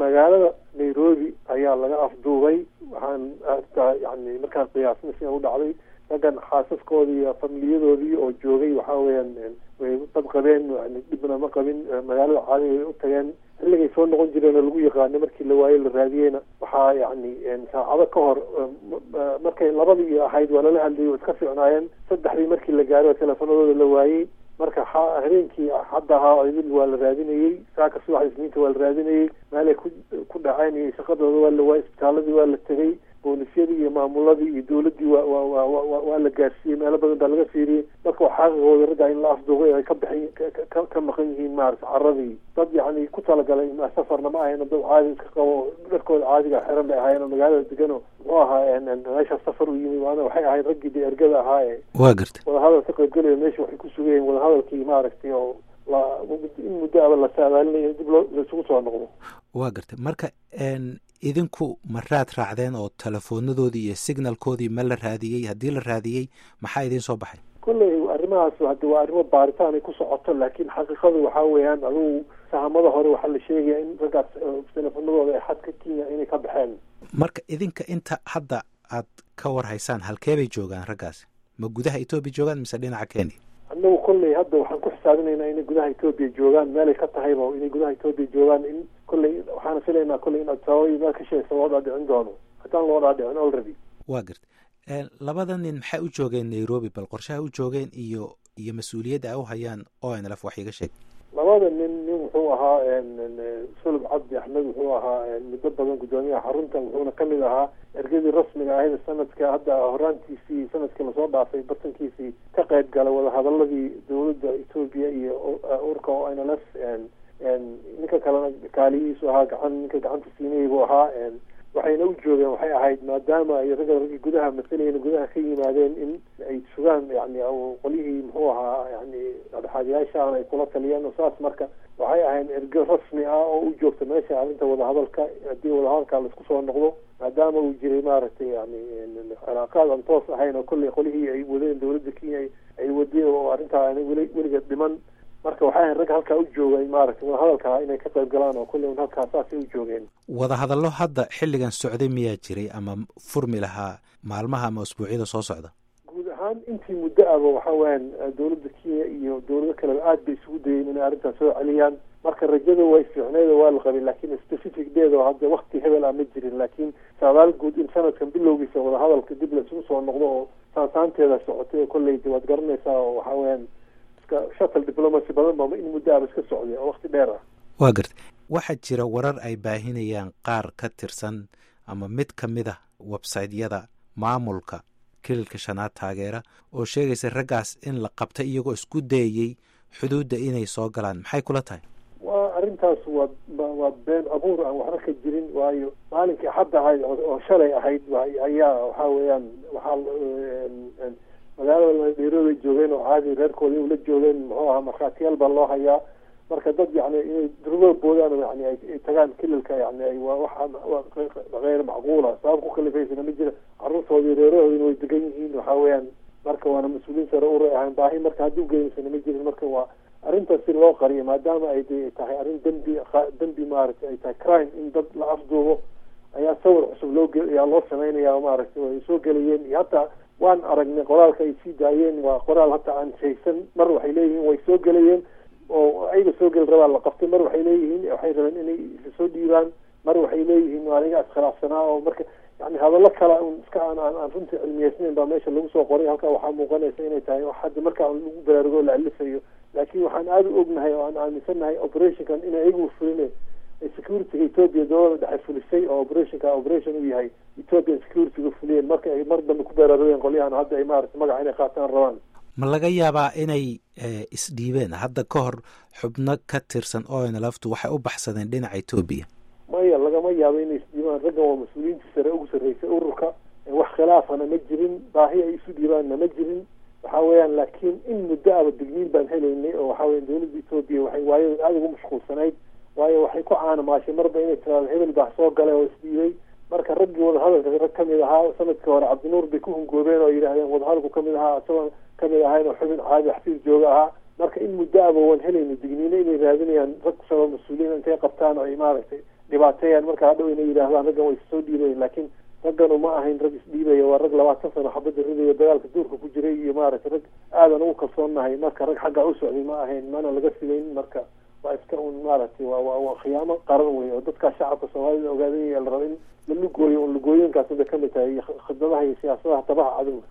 magaalada Nairobi ayaa laga afduubay. waxaan yani markaan qiyaasnay si u dhacday raggan xaasaskoodii iyo familiyadoodii oo joogay waxa weeyaan way dad qabeen dibna ma qabin magaalada caadi ay u tageen xilligay soo noqon jireen lagu yaqaano markii la waayay la raadiyeyna waxaa yani saacado ka hor markay labadii ahayd waa lala hadlayay iska fiicnaayeen saddexdii markii la gaaray teleefanadooda la waayay marka habeenkii hadda ahaa idil waa la raadinayey saaka subax isniinta waa la raadinayey meelay ku dhaceen iyo shaqadooda waa la waayay isbitaaladii waa la tegey boolisyadii iyo maamuladii iyo dawladdii waa la gaarsiiyey meelo badan baa laga fiiriyey marka xaqiiqooda ragga in la afduubay ay ka maqan yihiin maarata caradii dad yani ku talagalay safarna ma ahayn dad caadi iska qabo dharkooda caadiga xiran bay ahaayeen oo magaalada degano muxuu ahaa meesha safar u yimi waana waxay ahayd raggii dee ergada ahaa ee waa gartay wadahadal ka qaybgelaya meesha waxay ku sugayeen wadahadalkii maaragtay oo in muddo aba la saadaalinaya dib laisugu soo noqdo waa gartay marka idinku ma raad raacdeen oo telefoonadoodii iyo signalkoodii ma la raadiyey haddii la raadiyey maxaa idiin soo baxay kolley arrimahaas hadda waa arrimo baaritaan ay ku socoto laakiin xaqiiqadu waxaa weeyaan adugu sahamada hore waxaa la sheegaya in raggaas teleefanadooda ay xadka Kenya inay ka baxeen marka idinka inta hadda aad ka war haysaan halkee bay joogaan raggaasi ma gudaha Ethiopia joogaan mise dhinaca Kenya annagu kolley hadda waxaan ku xisaabinaynaa inay gudaha Ethiopia joogaan meelay ka tahayba inay gudaha Ethiopia joogaan in kolley waxaan filaynaa kolley in adsaaway meel ka sheegay loo dhaadhicin doono haddaan loo dhaadhicin already waa gartay labada nin maxay u joogeen Nairobi bal qorshaha u joogeen iyo mas-uuliyadda ay u hayaan ONLF wax iga sheeg labada nin wuxuu ahaa Sulub Cabdi Axmed wuxuu ahaa muddo badan gudoomiyaha xarunta wuxuuna ka mid ahaa ergadii rasmiga ahayd sanadka hadda horaantiisii sanadkii lasoo dhaafay bartankiisii ka qayb galay wadahadaladii dawladda Ethiopia iyo ururka ONLF ninka kalena kaalihiisu ahaa ninka gacanta siinayay buu ahaa waxayna u joogeen waxay ahayd maadaama ay raggii gudaha masalayna gudaha ka yimaadeen in ay sugaan yani qolyihii muxuu ahaa yani dhexaadiyaashaan ay kula taliyeen oo saas marka waxay ahayd ergo rasmi ah oo u joogta meesha arrinta wadahadalka haddii wadahadalka laisku soo noqdo maadaama uu jiray maaragtay yani cilaaqaad aan toos ahayn oo kolley qolihii ay wadeen dawladda Kenya ay wadeen oo arrintaa aanay weligeed dhiman marka waxay ahayd ragga halkaa u joogay maaragtay wadahadalka inay ka qayb galaan oo kolley halkaa saasay u joogeen wadahadallo hadda xilligan socday miyaa jiray ama furmi lahaa maalmaha ama usbuucyada soo socda guud ahaan intii muddo aba waxa weeyaan dawladda Kenya iyo dawlado kale aad bay isugu dayeen inay arrintaas soo celiyaan marka rajada way fiicneed waa la qabay laakiin specific deedo hadda waqti hebel ma jirin laakiin saadaal guud in sanadkan bilowgiisa wadahadalka dib la isugu soo noqdo oo saansaanteeda socotay kolley waad garanaysaa oo waxa weeyaan shuttle diplomacy badan baa in muddo iska socday oo waqti dheer ah waa gartay waxaa jira warar ay baahinayaan qaar ka tirsan ama mid ka mid ah website-yada maamulka kililka shanaad taageera oo sheegaysa raggaas in la qabtay iyagoo isku dayayey xuduudda inay soo galaan maxay kula tahay waa arrintaas waa been abuur aan waxba ka jirin waayo maalinkii axad ahayd oo shalay ahayd ayaa waxaa weeyaan waxaa magaalada Nairobi joogeen oo caadi reerkoodii ula joogeen muxuu ahaa markhaatiyaal baa loo hayaa marka dad yani inay durbo boodaan yani ay tagaan kililka yani waa waxa غير macquula sabab ku kalifaysana ma jira carruurtoodii reerahoodina way degan yihiin waxa weeyaan marka waana mas-uuliin sare u ahaan baahi marka haddii ugeysana ma jirin marka waa arrintaas si loo qariyo maadaama ay tahay arrin dembi maaragtay ay tahay crime in dad la afduubo ayaa sawir cusub loo sameynaya maaragtay way soo gelayeen iyo hataa waan aragnay qoraalka ay sii daayeen waa qoraal hataa aan shaysan mar waxay leeyihiin way soo gelayeen oo ayba soo geli rabaa la qabtay mar waxay leeyihiin waxay rabeen inay soo dhiibaan mar waxay leeyihiin aniga iskhilaafsanaa oo marka yani hadallo kale iska aan runtii cilmiyeysnayn baa meesha lagu soo qoray halkaa waxaa muuqanaysa inay tahay wax hadda markaa lagu baraarugo la alifayo laakiin waxaan aada u ognahay oo aan aaminsanahay operationkan in ayagu fulin security-ga Ethiopia dowladda dhexe fulisay oo operation u yahay Ethiopian security-ga fuliyeen marka ay mar dambe ku baraarugeen qolyahan hadda ay maaragtay magaca inay qaataan rabaan ma laga yaabaa inay isdhiibeen hadda ka hor xubno ka tirsan ONLFtu waxay u baxsadeen dhinaca Ethiopia maya lagama yaabo inay isdhiibaan raggan waa mas-uuliyiintii sare ugu sarreysay ururka wax khilaafana ma jirin baahi ay isu dhiibaanna ma jirin waxaa weeyaan laakiin in muddo aba digniin baan helaynay oo waxaa weeyaan dawladda Ethiopia waxay waayada aada ugu mashquulsanayd waayo waxay ku caanamaashay marba inay tiraado hebel baa soo galay oo isdhiibay marka raggii wadahadalka rag ka mid ahaa sanadkii hore cabdinuur bay ku hungoobeen oo yidhaahdeen wadahadalku ka mid ahaa isagoon ka mid ahayn oo xubin caadi xafiis jooga ahaa marka in muddo aba waan helayna digniino inay raadinayaan rag sabab mas-uuliyiin intay qabtaan oo ay maaragtay dhibaateeyaan marka hadhow inay yidhaahdaan raggan way soo dhiibayen laakiin ragganu ma ahayn rag isdhiibaya waa rag 20 sano xabadda ridayo dagaalka duurka ku jiray iyo maaragtay rag aadan ugu kalsoonnahay marka rag xaggaa u socday ma ahayn mana laga filayn marka waa iska un maaragtay waa khiyaamo qaran wey oo dadkaa shacabka soomaalida ogaaday la raba in la lugooyo un lugooyinkaas bay kamid tahay khidmadaha iyo siyaasadaha tabaha cadowga